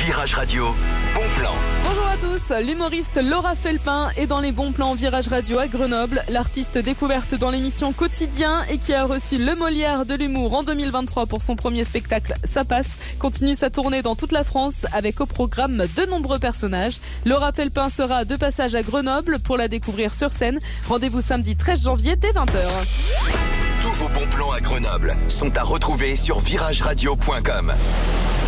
Virage Radio, bon plan. Bonjour à tous, l'humoriste Laura Felpin est dans les bons plans Virage Radio à Grenoble. L'artiste découverte dans l'émission Quotidien et qui a reçu le Molière de l'humour en 2023 pour son premier spectacle Ça passe, continue sa tournée dans toute la France avec au programme de nombreux personnages. Laura Felpin sera de passage à Grenoble pour la découvrir sur scène. Rendez-vous samedi 13 janvier dès 20h. Tous vos bons plans à Grenoble sont à retrouver sur virageradio.com.